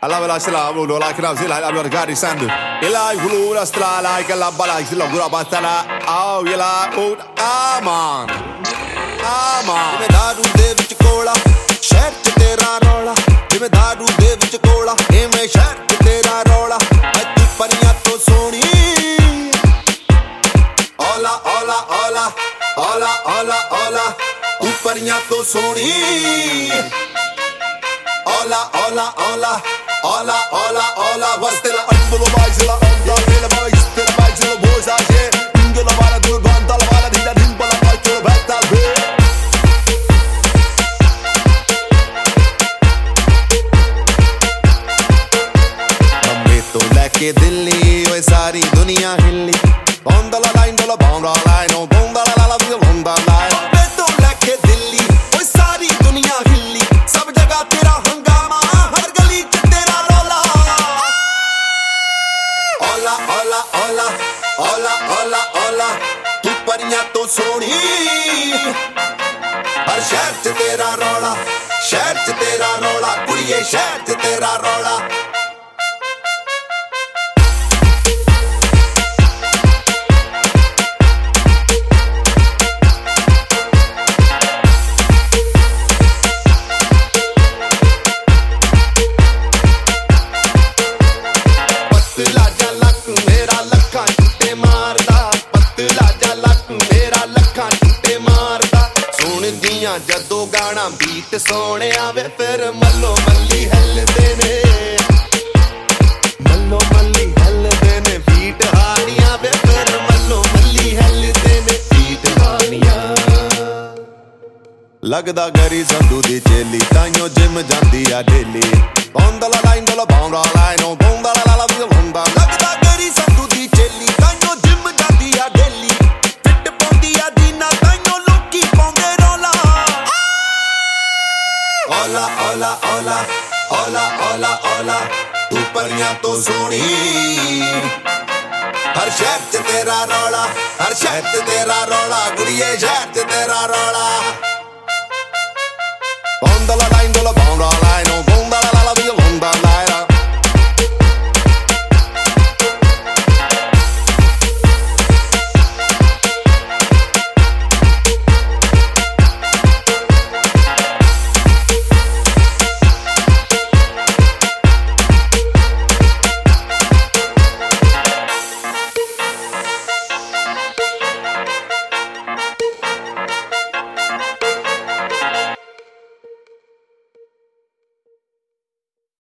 alla vela sila budo la kna sila la gari sandu ila gulu la stra la kala bala sila gura batala ਆਓ ਯਲਾ ਉਹ ਆਮਾਨ ਜਿਵੇਂ ਦਾਰੂ ਦੇ ਵਿੱਚ ਕੋਲਾ ਸ਼ਹਿਰ ਚ ਤੇਰਾ ਰੌਲਾ ਜਿਵੇਂ ਦਾਰੂ ਦੇ ਵਿੱਚ ਕੋਲਾ ਐਵੇਂ ਸ਼ਹਿਰ ਚ ਤੇਰਾ ਰੌਲਾ ਅੱਜ ਪਰੀਆਂ ਤੋਂ ਸੋਹਣੀ ਓਲਾ ਓਲਾ ਓਲਾ ਓਲਾ ਓਲਾ ਓਲਾ ਤੂੰ ਪਰੀਆਂ ਤੋਂ ਸੋਹਣੀ ਓਲਾ ਓਲਾ ਓਲਾ ਓਲਾ ਓਲਾ ਓਲਾ ਵਸਤੇ la ਅੰਬਲੋ ਬਾਈਜ਼ਲਾ onda ਮੇਲਾ ਬਾਈਜ਼ ਤੇਰਾ ਬਾਈਜ਼ਲਾ ਬੋਜ਼ ਆਜੇ la vara dur banda la vara dilla rimba la vai cholo betta be Bombay to leke Delhi oye sari duniya hilli bonda la line oh bonda la la bonda line Bombay to leke Delhi oye sari duniya hilli sab jagah tera hangama har gali ch tera rola ola ola ola ola ola ola ਤੂੰ ਪਰੀਆਂ ਤੋਂ ਸੋਹਣੀ ਹਰ ਸ਼ਹਿਰ ਚ ਤੇਰਾ ਰੌਲਾ ਸ਼ਹਿਰ ਚ ਤੇਰਾ ਰੌਲਾ ਕੁੜੀਏ ਸ਼ਹਿਰ ਚ ਤੇਰਾ ਰੌਲਾ ਪਤਲਾ ਜਾ ਲੱਕ ਮੇਰਾ ਲੱਖਾਂ ਝੂਟੇ ਮਾਰਦਾ ਜਦੋਂ ਗਾਣਾ ਬੀਟ ਸੋਹਣਿਆ ਵੇ ਫਿਰ ਮੱਲੋ ਮੱਲੀ ਹਿੱਲਦੇ ਨੇ ਮੱਲੋ ਮੱਲੀ ਹਿੱਲਦੇ ਨੇ ਬੀਟ ਹਾਨੀਆਂ ਵੇ ਫਿਰ ਮੱਲੋ ਮੱਲੀ ਹਿੱਲਦੇ ਨੇ ਬੀਟ ਹਾਨੀਆਂ ਲੱਗਦਾ ਗਰੀ ਸੰਧੂ ਦੀ ਚੇਲੀ ਤਾਈਓ ਜਿਮ ਜਾਂਦੀ ਆ ਡੇਲੀ ਬੌਂਦਾ ਲਾ ਲਾਈਨ ਲਾ ਬੌਂਦਾ ਲਾਈਨ ਓ ਬੌਂਦਾ ਲਾ ਲਾ ਵੀ ਹੁੰਦਾ ਲੱਗਦਾ ਗਰੀ ਸੰਧੂ ਦੀ ਚੇਲੀ ਤਾਈਓ ਜਿਮ ਜਾਂਦੀ ਆ ਡੇਲੀ ਫਿੱਟ ਪਾਉਂਦੀ ਆ ਦੀਨਾ ਤਾਈਓ ਲੋਕੀ ਪਾਉਂਦੇ ਰੌਲਾ ਓਲਾ ਓਲਾ ਓਲਾ ਓਲਾ ਓਲਾ ਓਲਾ ਤੂੰ ਪਰੀਆਂ ਤੋਂ ਸੋਹਣੀ ਹਰ ਸ਼ਹਿਰ ਚ ਤੇਰਾ ਰੌਲਾ ਹਰ ਸ਼ਹਿਰ ਚ ਤੇਰਾ ਰੌਲਾ ਕੁੜੀਏ ਸ਼ਹਿਰ ਚ ਤੇਰਾ ਰੌਲਾ